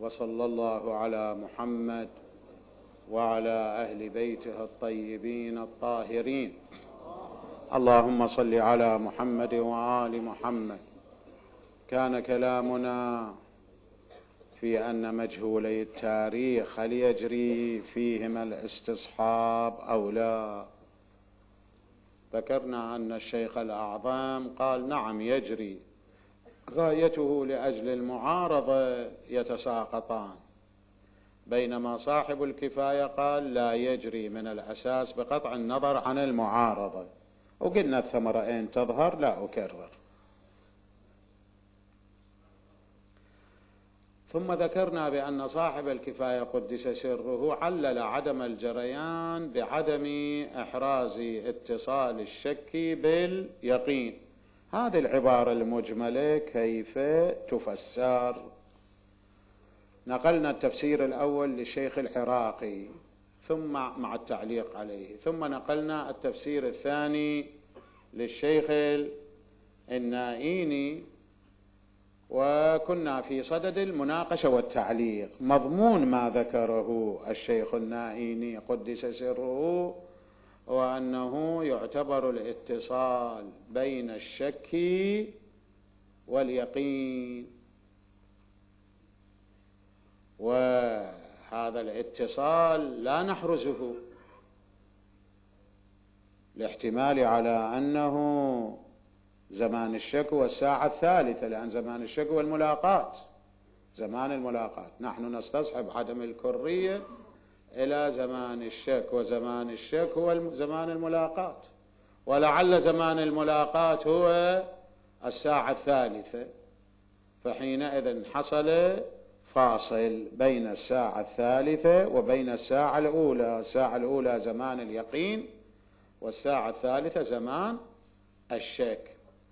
وصلى الله على محمد وعلى أهل بيته الطيبين الطاهرين. اللهم صل على محمد وآل محمد. كان كلامنا في أن مجهولي التاريخ هل يجري فيهما الاستصحاب أو لا؟ ذكرنا أن الشيخ الأعظم قال نعم يجري، غايته لأجل المعارضة يتساقطان، بينما صاحب الكفاية قال لا يجري من الأساس بقطع النظر عن المعارضة. وقلنا الثمرة إن تظهر لا أكرر. ثم ذكرنا بأن صاحب الكفاية قدس سره علل عدم الجريان بعدم إحراز اتصال الشك باليقين. هذه العبارة المجملة كيف تفسر؟ نقلنا التفسير الأول للشيخ العراقي ثم مع التعليق عليه، ثم نقلنا التفسير الثاني للشيخ النائيني، وكنا في صدد المناقشة والتعليق. مضمون ما ذكره الشيخ النائيني قدس سره وأنه يعتبر الاتصال بين الشك واليقين، وهذا الاتصال لا نحرزه لاحتمال على أنه زمان الشك والساعة الثالثة، لأن زمان الشك والملاقات زمان الملاقات، نحن نستصحب عدم الكرية إلى زمان الشك، وزمان الشك هو زمان الملاقات، ولعل زمان الملاقات هو الساعة الثالثة، فحينئذ حصل فاصل بين الساعة الثالثة وبين الساعة الأولى. الساعة الأولى زمان اليقين، والساعة الثالثة زمان الشك.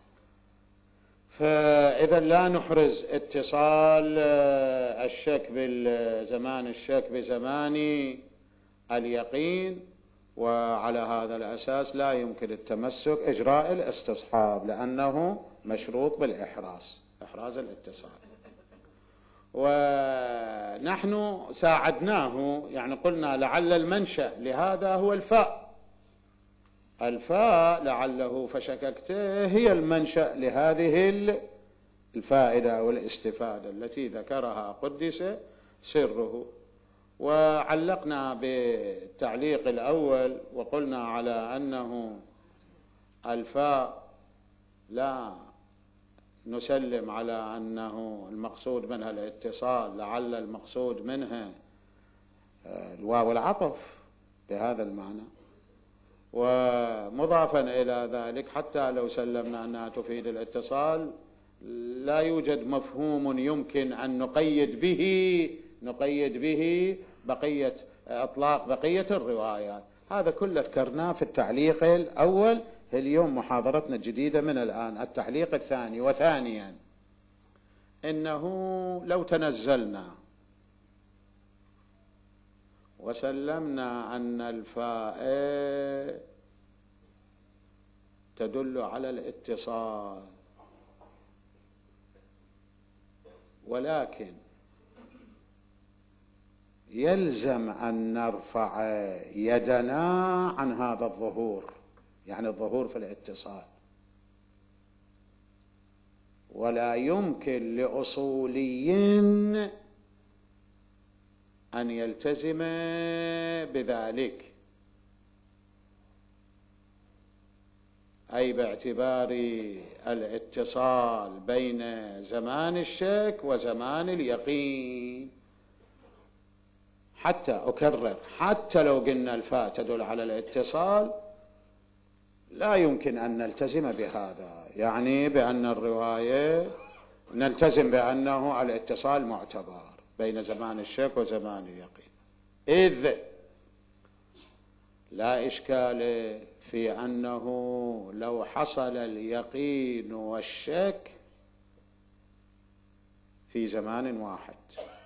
فإذا لا نحرز اتصال الشك بالزمان الشك بزمان اليقين، وعلى هذا الأساس لا يمكن التمسك إجراء الاستصحاب لأنه مشروط بالإحراز، إحراز الاتصال. ونحن ساعدناه، يعني قلنا لعل المنشأ لهذا هو الفاء، الفاء لعله فشككته هي المنشأ لهذه الفائدة والاستفادة التي ذكرها قدس سره. وعلقنا بالتعليق الأول وقلنا على أنه الفاء لا نسلم على أنه المقصود منها الاتصال، لعل المقصود منها الواو العطف بهذا المعنى. ومضافا إلى ذلك حتى لو سلمنا أنها تفيد الاتصال لا يوجد مفهوم يمكن أن نقيد به بقية إطلاق بقية الروايات. هذا كله ذكرناه في التعليق الأول. اليوم محاضرتنا الجديدة من الآن التعليق الثاني. وثانيا إنه لو تنزلنا وسلمنا أن الفاء تدل على الاتصال، ولكن يلزم أن نرفع يدنا عن هذا الظهور، يعني الظهور في الاتصال، ولا يمكن لأصولي أن يلتزم بذلك، أي باعتبار الاتصال بين زمان الشك وزمان اليقين. حتى أكرر، حتى لو قلنا الفاء تدل على الاتصال لا يمكن أن نلتزم بهذا، يعني بأن الرواية نلتزم بأنه الاتصال معتبر بين زمان الشك وزمان اليقين، إذ لا إشكال في أنه لو حصل اليقين والشك في زمان واحد،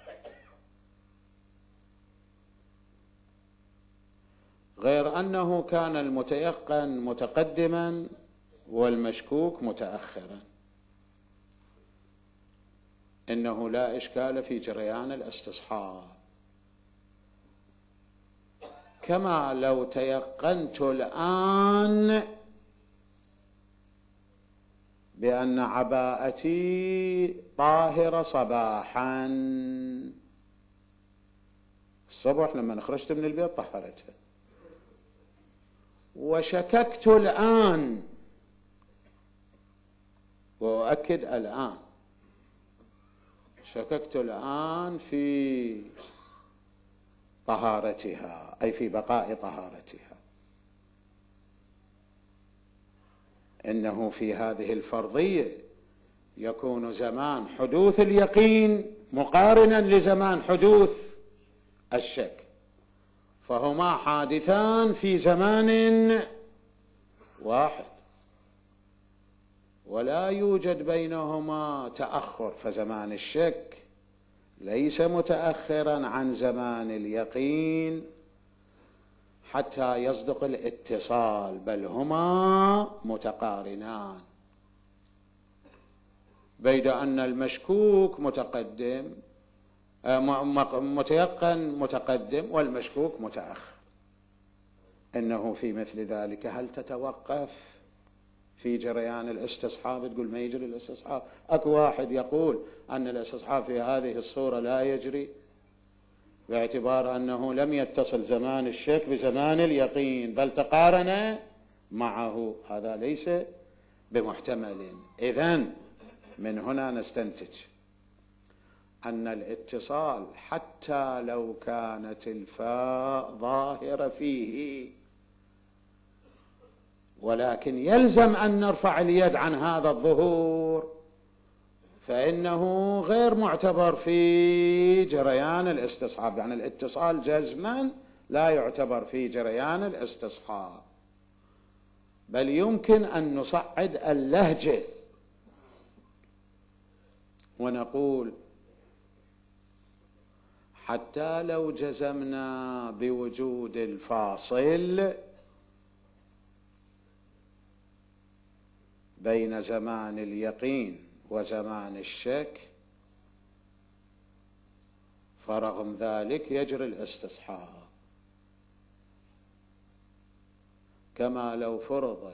غير أنه كان المتيقن متقدما والمشكوك متأخرا. إنه لا إشكال في جريان الاستصحاب. كما لو تيقنت الآن بأن عباءتي طاهرة صباحا، الصبح لما خرجت من البيت طهرتها، وشككت الآن، وأؤكد الآن، شككت الآن في طهارتها، أي في بقاء طهارتها، إنه في هذه الفرضية يكون زمان حدوث اليقين مقارنا لزمان حدوث الشك، فهما حادثان في زمان واحد ولا يوجد بينهما تأخر، فزمان الشك ليس متأخرا عن زمان اليقين حتى يصدق الاتصال، بل هما متقارنان، بيد أن المشكوك متقدم متيقن متقدم والمشكوك متأخر. إنه في مثل ذلك هل تتوقف في جريان الاستصحاب؟ تقول ما يجري الاستصحاب؟ أكو واحد يقول أن الاستصحاب في هذه الصورة لا يجري باعتبار أنه لم يتصل زمان الشك بزمان اليقين بل تقارن معه، هذا ليس بمحتمل. إذن من هنا نستنتج أن الاتصال حتى لو كانت الفاء ظاهرة فيه، ولكن يلزم أن نرفع اليد عن هذا الظهور، فإنه غير معتبر في جريان الاستصحاب، يعني الاتصال جزما لا يعتبر في جريان الاستصحاب، بل يمكن أن نصعد اللهجة ونقول حتى لو جزمنا بوجود الفاصل بين زمان اليقين وزمان الشك، فرغم ذلك يجري الاستصحاب. كما لو فرض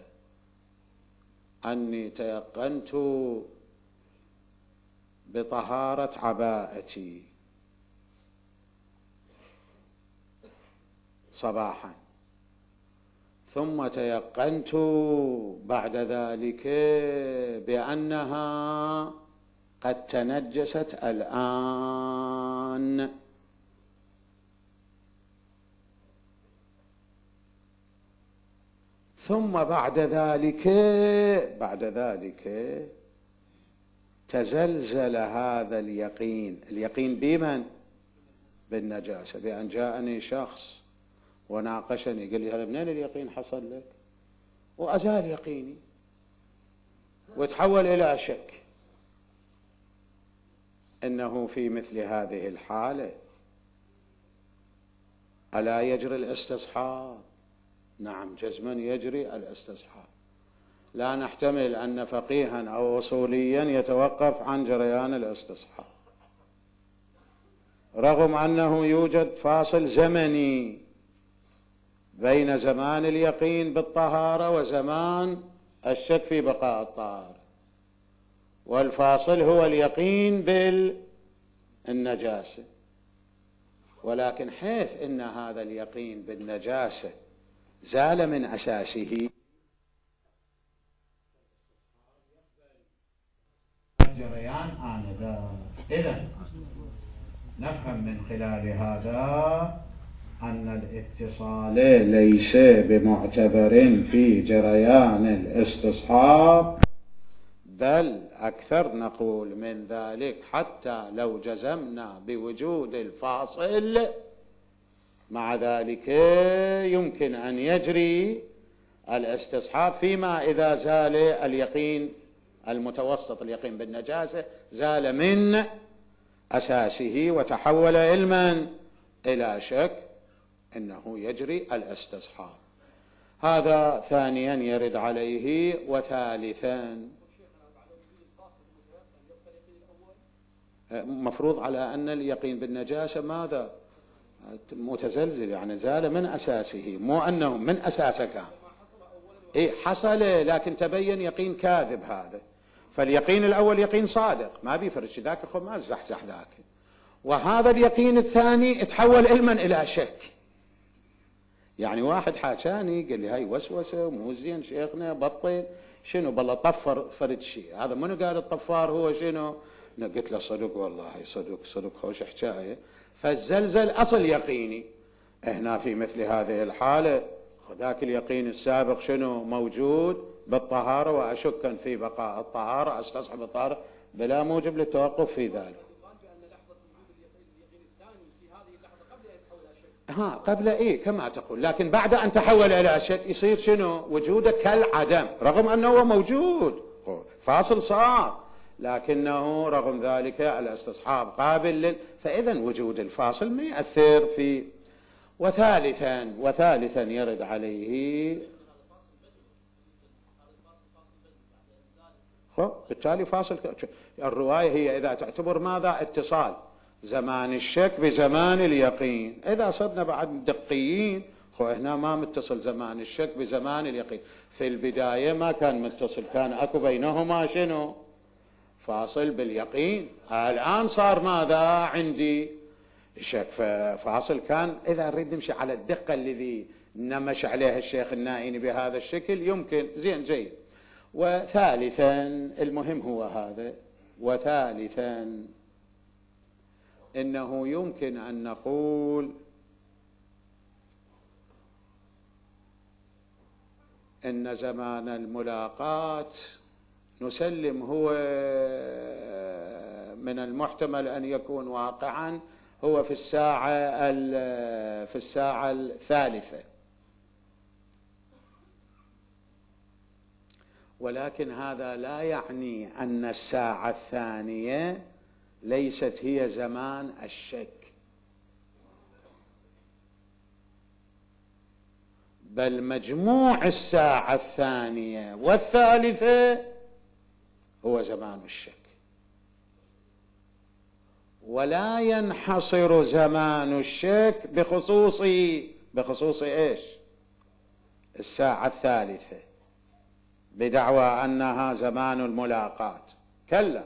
أني تيقنت بطهارة عباءتي صباحا، ثم تيقنت بعد ذلك بأنها قد تنجست الآن، ثم بعد ذلك تزلزل هذا اليقين بمن؟ بالنجاسة، بأن جاءني شخص وناقشني قال لي هذا منين اليقين حصل لك؟ وأزال يقيني وتحول إلى شك. إنه في مثل هذه الحالة ألا يجري الاستصحاب؟ نعم جزما يجري الاستصحاب، لا نحتمل أن فقيها أو أصوليا يتوقف عن جريان الاستصحاب، رغم أنه يوجد فاصل زمني بين زمان اليقين بالطهارة وزمان الشك في بقاء الطهارة، والفاصل هو اليقين بالنجاسة، ولكن حيث إن هذا اليقين بالنجاسة زال من أساسه الجريان آنذاك. إذن نفهم من خلال هذا أن الاتصال ليس بمعتبر في جريان الاستصحاب، بل أكثر نقول من ذلك حتى لو جزمنا بوجود الفاصل مع ذلك يمكن أن يجري الاستصحاب فيما إذا زال اليقين المتوسط، اليقين بالنجاسة زال من أساسه وتحول علما إلى شك، إنه يجري الاستصحاب. هذا ثانيا يرد عليه. وثالثا مفروض على أن اليقين بالنجاسة ماذا؟ متزلزل، يعني زال من أساسه، مو أنه من أساسه كان. إيه حصل، لكن تبين يقين كاذب هذا. فاليقين الأول يقين صادق ما بيفرش ذاك، أخو ما زحزح ذاك. وهذا اليقين الثاني تحول علما إلى شك. يعني واحد حاجاني قال لي هاي وسوسة مو زين شيخنا بطل، شنو بالله طفر فرد شيء، هذا منو قال الطفار هو شنو؟ قلت له صدق والله صدق خوش حكاية. فالزلزل أصل يقيني. هنا في مثل هذه الحالة ذاك اليقين السابق شنو موجود بالطهارة، وأشك في بقاء الطهارة، استصحب الطهارة بلا موجب للتوقف في ذلك. قبل إيه كما تقول، لكن بعد أن تحول إلى شك يصير شنو وجوده كالعدم، رغم أنه هو موجود فاصل صار، لكنه رغم ذلك الاستصحاب قابل فإذا وجود الفاصل ما يأثر في. وثالثا يرد عليه بالتالي فاصل. الرواية هي إذا تعتبر ماذا؟ اتصال زمان الشك بزمان اليقين. إذا صرنا بعد دقيين هنا ما متصل زمان الشك بزمان اليقين، في البداية ما كان متصل، كان أكو بينهما شنو؟ فاصل باليقين. الآن صار ماذا عندي؟ شك، فاصل كان. إذا نريد نمشي على الدقة الذي نمش عليها الشيخ النائيني بهذا الشكل يمكن زين جيد. وثالثا المهم هو هذا، وثالثا إنه يمكن أن نقول إن زمان الملاقاة نسلم هو من المحتمل أن يكون واقعا هو في الساعة الثالثة، ولكن هذا لا يعني أن الساعة الثانية ليست هي زمان الشك، بل مجموع الساعة الثانية والثالثة هو زمان الشك. ولا ينحصر زمان الشك بخصوص ايش؟ الساعة الثالثة بدعوى أنها زمان الملاقاة. كلا،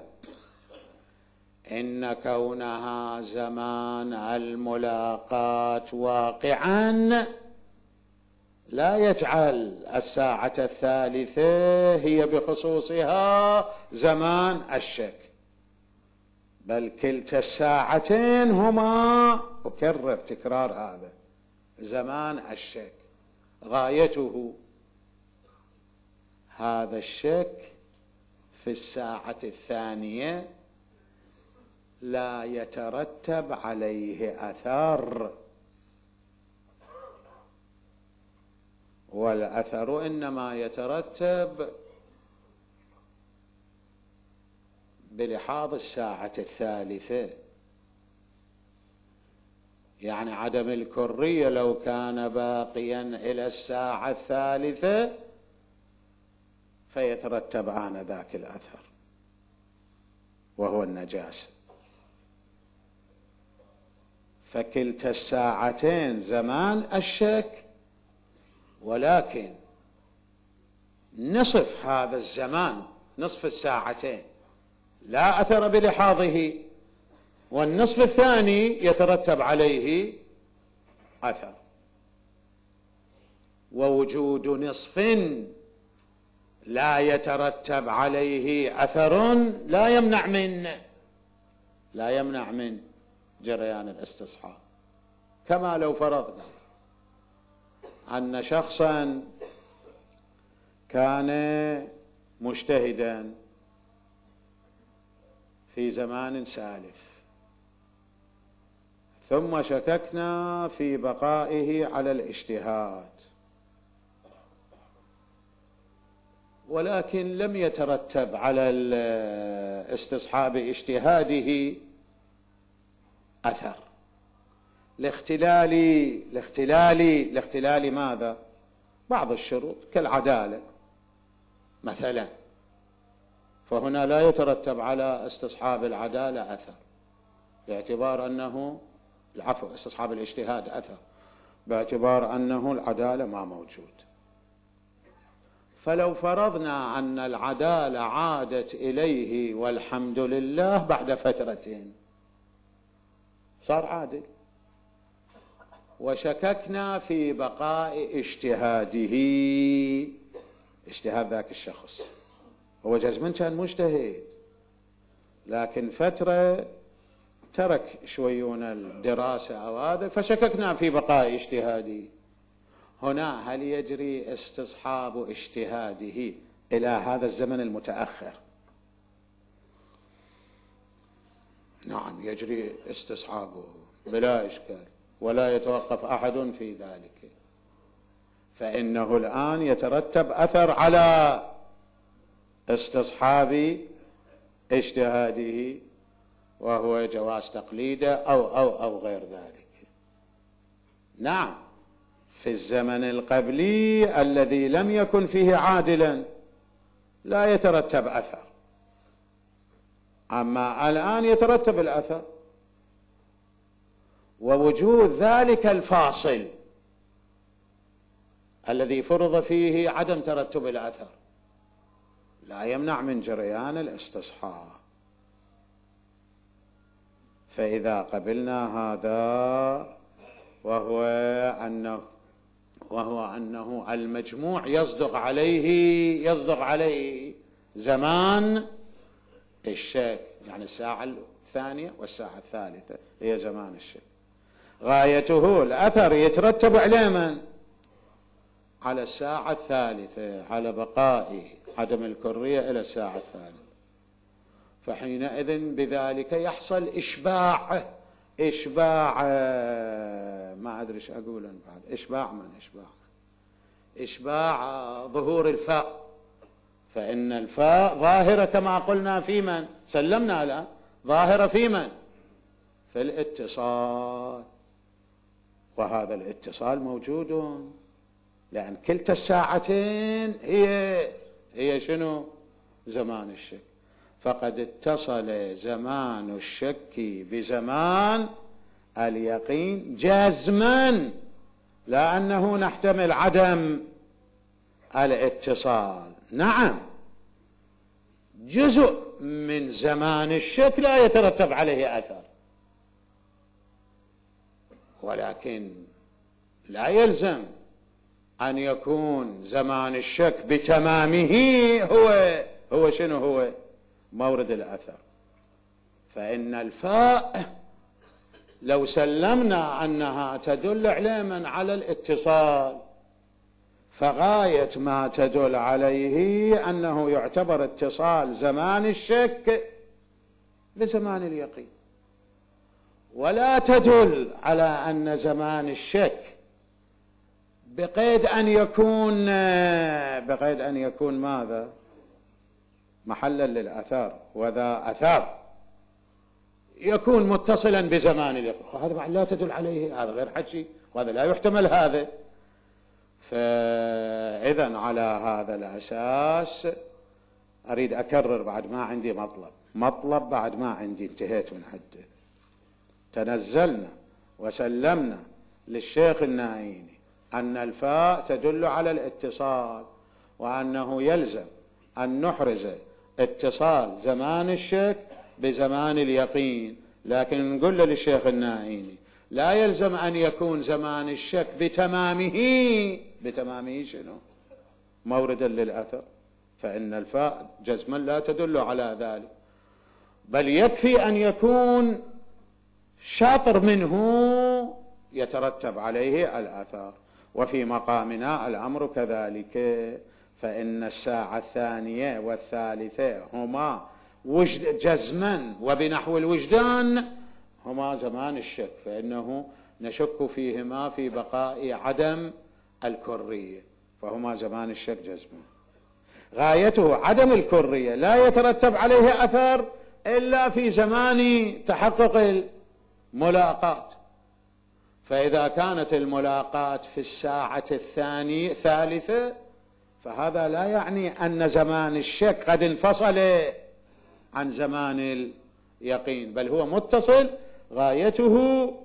إن كونها زمان الملاقاة واقعا لا يجعل الساعة الثالثة هي بخصوصها زمان الشك، بل كلتا الساعتين هما، أكرر تكرار هذا، زمان الشك. غايته هذا الشك في الساعة الثانية لا يترتب عليه أثر، والأثر إنما يترتب بلحاظ الساعة الثالثة. يعني عدم الكرية لو كان باقيا إلى الساعة الثالثة فيترتب آنذاك الأثر وهو النجاسة. فكلتا الساعتين زمان الشك، ولكن نصف هذا الزمان، نصف الساعتين لا أثر بلحاظه، والنصف الثاني يترتب عليه أثر. ووجود نصف لا يترتب عليه أثر لا يمنع من جريان الاستصحاب. كما لو فرضنا أن شخصا كان مجتهدا في زمان سالف، ثم شككنا في بقائه على الاجتهاد، ولكن لم يترتب على استصحاب اجتهاده أثر لاختلال ماذا؟ بعض الشروط كالعدالة مثلا، فهنا لا يترتب على استصحاب العدالة أثر. باعتبار أنه العفو استصحاب الاجتهاد أثر، باعتبار أنه العدالة ما موجود. فلو فرضنا أن العدالة عادت إليه والحمد لله بعد فترتين صار عادل، وشككنا في بقاء اجتهاده، اجتهاد ذاك الشخص، هو جزما كان مجتهد لكن فترة ترك شويون الدراسة أو هذا فشككنا في بقاء اجتهاده. هنا هل يجري استصحاب اجتهاده إلى هذا الزمن المتأخر؟ نعم يجري استصحابه بلا إشكال، ولا يتوقف أحد في ذلك، فإنه الآن يترتب أثر على استصحاب اجتهاده، وهو جواز تقليده أو غير ذلك. نعم في الزمن القبلي الذي لم يكن فيه عادلا لا يترتب أثر، أما الآن يترتب الأثر، ووجود ذلك الفاصل الذي فرض فيه عدم ترتب الأثر لا يمنع من جريان الاستصحاب. فإذا قبلنا هذا وهو أنه المجموع يصدق عليه زمان الشك، يعني الساعة الثانية والساعة الثالثة هي زمان الشك، غايته الأثر يترتب عليه من؟ على الساعة الثالثة، على بقاء عدم الكرية إلى الساعة الثالثة، فحينئذ بذلك يحصل إشباع ما أدري ايش أقول بعد، إشباع ظهور الفاء، فإن الفاء ظاهرة كما قلنا في من سلمنا الآن، ظاهرة في من؟ في الاتصال، وهذا الاتصال موجود لأن كلتا الساعتين هي شنو؟ زمان الشك، فقد اتصل زمان الشك بزمان اليقين جازما، لا أنه نحتمل عدم الاتصال. نعم جزء من زمان الشك لا يترتب عليه أثر، ولكن لا يلزم أن يكون زمان الشك بتمامه هو شنو هو مورد الأثر. فإن الفاء لو سلمنا أنها تدل علما على الاتصال، فغاية ما تدل عليه أنه يعتبر اتصال زمان الشك بزمان اليقين، ولا تدل على أن زمان الشك بقيد أن يكون ماذا؟ محلا للأثار، وذا أثار يكون متصلا بزمان اليقين، هذا لا تدل عليه، هذا غير حكي، وهذا لا يحتمل هذا. فإذا على هذا الأساس أريد أكرر بعد ما عندي مطلب بعد ما عندي انتهيت من حده. تنزلنا وسلمنا للشيخ النائيني أن الفاء تدل على الاتصال، وأنه يلزم أن نحرز اتصال زمان الشك بزمان اليقين، لكن نقول للشيخ النائيني لا يلزم أن يكون زمان الشك بتمامه شنو؟ موردا للأثر، فإن الفاء جزما لا تدل على ذلك، بل يكفي أن يكون شاطر منه يترتب عليه الأثر. وفي مقامنا الأمر كذلك، فإن الساعة الثانية والثالثة هما جزما وبنحو الوجدان هما زمان الشك، فإنه نشك فيهما في بقاء عدم الكرية، فهما زمان الشك جزما. غايته عدم الكرية لا يترتب عليه أثر إلا في زمان تحقق الملاقات، فإذا كانت الملاقات في الساعة الثالثة فهذا لا يعني أن زمان الشك قد انفصل عن زمان اليقين، بل هو متصل غايته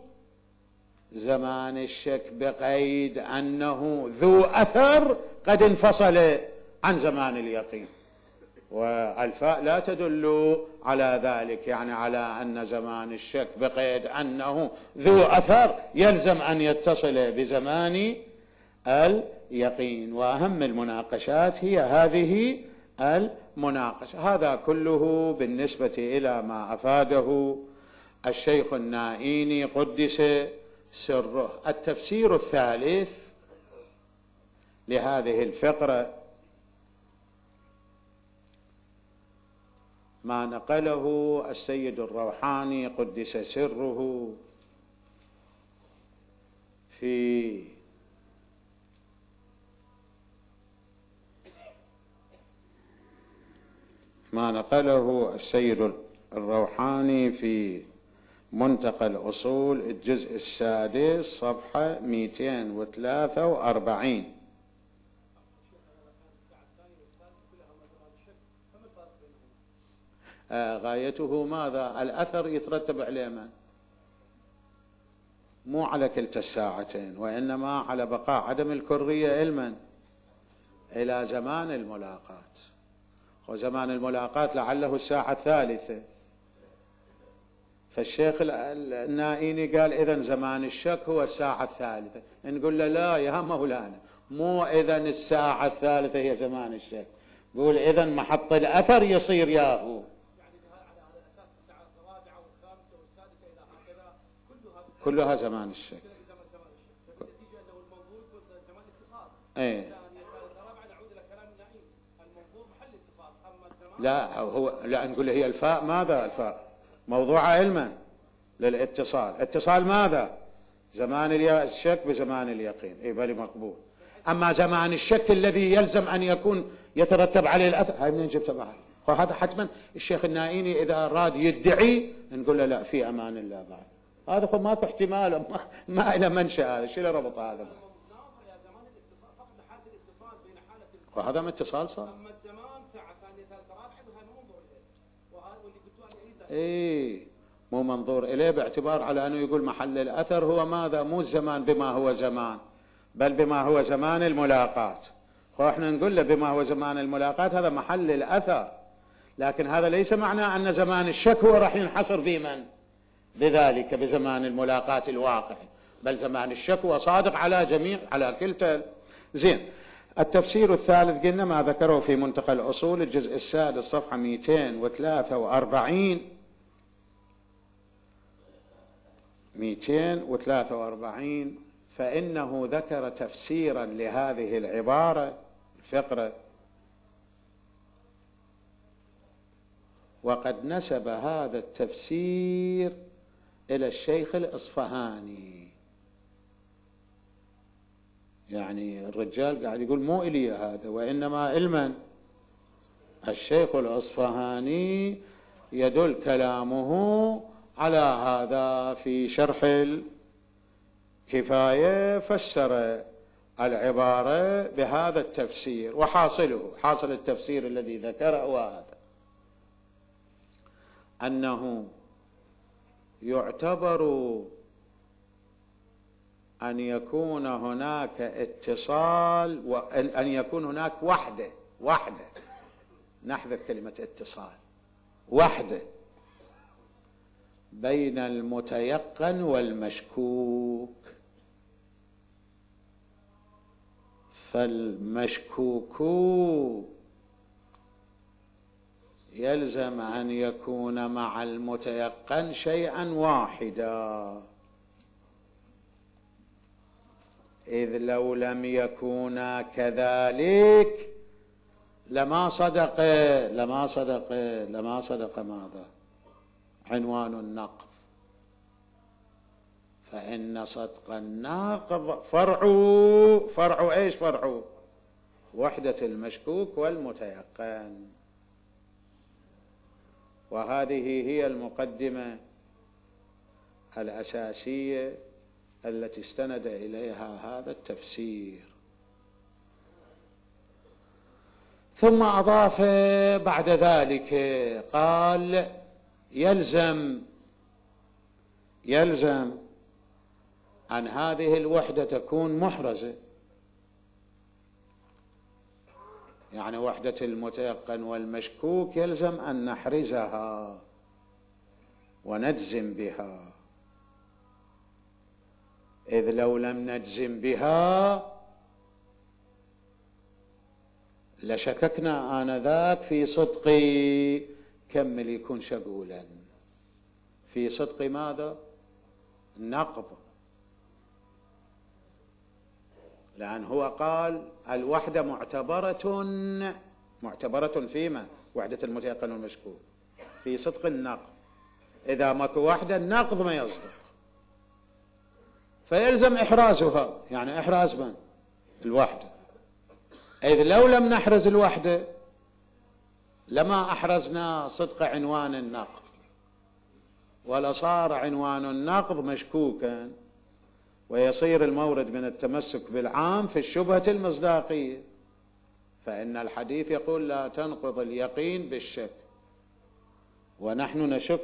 زمان الشك بقيد أنه ذو أثر قد انفصل عن زمان اليقين، والفاء لا تدل على ذلك، يعني على أن زمان الشك بقيد أنه ذو أثر يلزم أن يتصل بزمان اليقين. وأهم المناقشات هي هذه المناقشة. هذا كله بالنسبة إلى ما أفاده الشيخ النائيني قدس سره. التفسير الثالث لهذه الفقرة ما نقله السيد الروحاني قدس سره في منتقى الأصول الجزء السادس صفحة 243. غايته ماذا؟ الأثر يترتب عليه من؟ مو على كلتا الساعتين، وإنما على بقاء عدم الكرية علما إلى زمان الملاقات. وزمان الملاقات لعله الساعة الثالثة. فالشيخ النائيني قال إذن زمان الشك هو الساعة الثالثة. نقول له لا يا مولانا، مو إذن الساعة الثالثة هي زمان الشك، قول إذن محط الأثر يصير ياهو. كلها زمان الشك. ايه لا نقول هي الفاء ماذا؟ الفاء موضوع علما للاتصال. اتصال ماذا؟ زمان الشك بزمان اليقين. اي بل مقبول. اما زمان الشك الذي يلزم ان يكون يترتب عليه الاثر، هاي منين جبتها بعد؟ هذا حتما الشيخ النائيني اذا اراد يدعي نقول له لا، في امان الله بعد. هذا خب ماكو احتمال، ما له منشأ. هذا شو له ربط هذا؟ وهذا ما اتصال صار. اما الزمان ساعه ثانيه ثالثه رابعه وهذا منظور اليه، وهذا واللي قلتوا انا اي مو منظور اليه، باعتبار على انه يقول محل الاثر هو ماذا؟ مو الزمان بما هو زمان، بل بما هو زمان الملاقات. احنا نقول له بما هو زمان الملاقات هذا محل الاثر، لكن هذا ليس معناه ان زمان الشك هو راح ينحصر بمن؟ بذلك بزمان الملاقات الواقع، بل زمان الشك هو صادق على جميع، على كلتا. زين. التفسير الثالث قلنا ما ذكره في منتقى الأصول الجزء السادس صفحة 243. فإنه ذكر تفسيرا لهذه العبارة الفقرة، وقد نسب هذا التفسير إلى الشيخ الإصفهاني. يعني الرجال قاعد يقول مو إلي هذا، وإنما إلمن الشيخ الإصفهاني يدل كلامه على هذا. في شرح الكفاية فسر العبارة بهذا التفسير، وحاصل التفسير الذي ذكره هذا أنه يعتبر أن يكون هناك اتصال، وأن يكون هناك وحدة نحذف كلمة اتصال، وحدة بين المتيقن والمشكوك. فالمشكوك يلزم أن يكون مع المتيقن شيئا واحدا، إذ لو لم يكونا كذلك لما صدق ماذا؟ عنوان النقض. فإن صدق الناقض فرع ايش؟ فرع وحدة المشكوك والمتيقن. وهذه هي المقدمة الأساسية التي استند إليها هذا التفسير. ثم أضاف بعد ذلك قال: يلزم يلزم أن هذه الوحدة تكون محرزة، يعني وحدة المتيقن والمشكوك يلزم أن نحرزها ونجزم بها، إذ لو لم نجزم بها لشككنا آنذاك في صدق، كمل يكون شغولا في صدق ماذا؟ النقض، لأن هو قال الوحدة معتبرة فيما وحدة المتيقن والمشكوك في صدق النقض، إذا ماكو وحدة النقض ما يصدق، فيلزم إحرازها، يعني إحراز من؟ الوحدة، إذ لو لم نحرز الوحدة لما أحرزنا صدق عنوان النقض، ولا صار عنوان النقض مشكوكا، ويصير المورد من التمسك بالعام في الشبهة المصداقية، فإن الحديث يقول لا تنقض اليقين بالشك، ونحن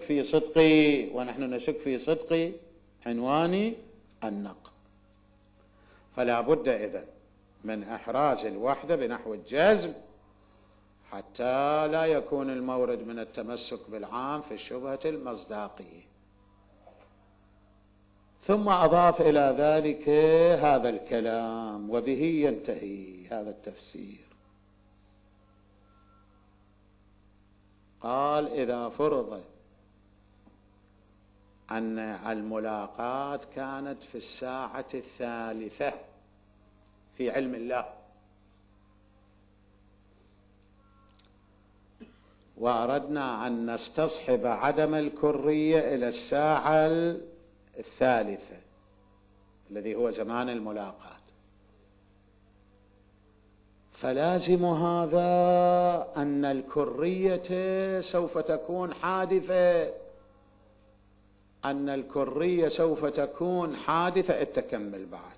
نشك في صدق عنوان النقض، فلا بد إذن من إحراز الوحدة بنحو الجزم حتى لا يكون المورد من التمسك بالعام في الشبهة المصداقية. ثم أضاف إلى ذلك هذا الكلام، وبه ينتهي هذا التفسير. قال إذا فرض أن الملاقات كانت في الساعة الثالثة في علم الله، وأردنا أن نستصحب عدم الكرية إلى الساعة الثالثة الذي هو زمان الملاقات، فلازم هذا أن الكرية سوف تكون حادثة، أن الكرية سوف تكون حادثة. التكمل بعد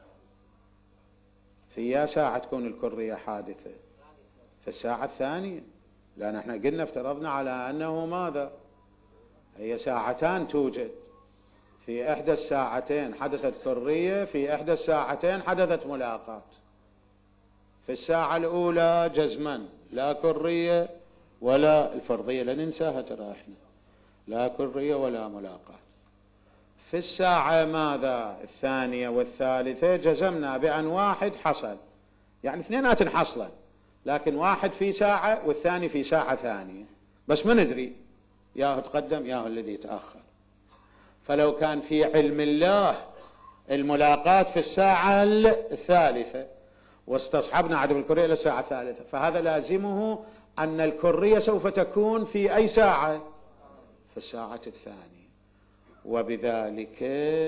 في أي ساعة تكون الكرية حادثة؟ في الساعة الثانية، لأن احنا قلنا افترضنا على أنه ماذا؟ هي ساعتان توجد، في إحدى الساعتين حدثت كرية، في إحدى الساعتين حدثت ملاقات. في الساعة الأولى جزما لا كرية ولا الفرضية، لا ننساها ترى احنا، لا كرية ولا ملاقات. في الساعة ماذا؟ الثانية والثالثة جزمنا بأن واحد حصل، يعني اثنينات حصلا، لكن واحد في ساعة والثاني في ساعة ثانية، بس ما ندري ياهو تقدم ياهو الذي تأخر. فلو كان في علم الله الملاقات في الساعة الثالثة واستصحبنا عدم الكرية إلى الساعة الثالثة، فهذا لازمه أن الكرية سوف تكون في أي ساعة؟ في الساعة الثانية، وبذلك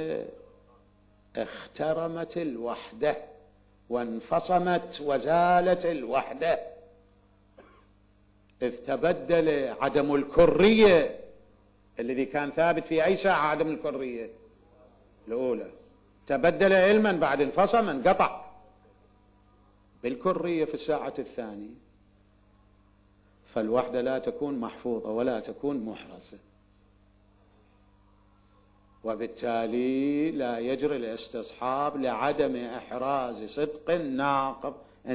اخترمت الوحدة وانفصمت وزالت الوحدة، إذ تبدل عدم الكرية الذي كان ثابت في أي ساعة، عدم الكرية الأولى، تبدل علما بعد انفصم انقطع بالكرية في الساعة الثانية، فالوحدة لا تكون محفوظة ولا تكون محرزة، وبالتالي لا يجري الاستصحاب لعدم إحراز صدق الناقض.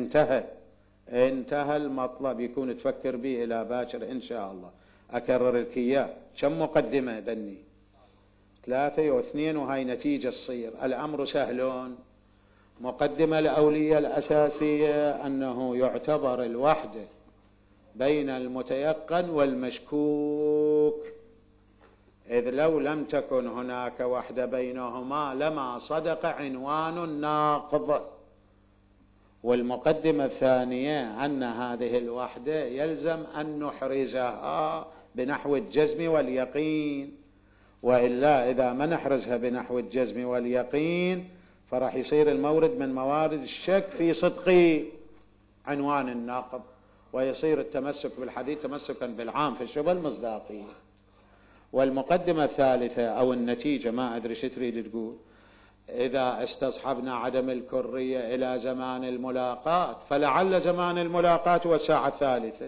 انتهى المطلب، يكون تفكر به إلى باكر إن شاء الله. أكرر لك إياه، كم مقدمة ذني؟ 3 و2، وهاي نتيجة تصير. الأمر سهلون. مقدمة الأولية الأساسية أنه يعتبر الوحدة بين المتيقن والمشكوك، إذ لو لم تكن هناك وحدة بينهما لما صدق عنوان الناقض. والمقدمة الثانية أن هذه الوحدة يلزم أن نحرزها بنحو الجزم واليقين، وإلا إذا ما نحرزها بنحو الجزم واليقين فراح يصير المورد من موارد الشك في صدق عنوان الناقض، ويصير التمسك بالحديث تمسكا بالعام في الشبهة المصداقية. والمقدمة الثالثة أو النتيجة، ما أدري شو تريد تقول، إذا استصحبنا عدم الكرية إلى زمان الملاقات، فلعل زمان الملاقات هو الساعة الثالثة،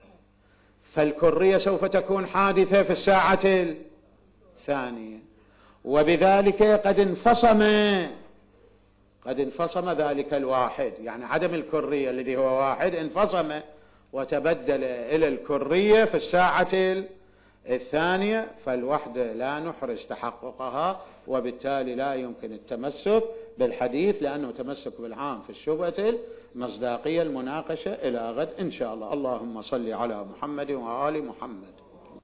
فالكرية سوف تكون حادثة في الساعة الثانية، وبذلك قد انفصم ذلك الواحد، يعني عدم الكرية الذي هو واحد انفصم وتبدل إلى الكرية في الساعة الثانية، فالوحدة لا نحرز تحققها، وبالتالي لا يمكن التمسك بالحديث، لأنه تمسك بالعام في الشبهة المصداقية. المناقشة إلى غد إن شاء الله. اللهم صل على محمد وآل محمد.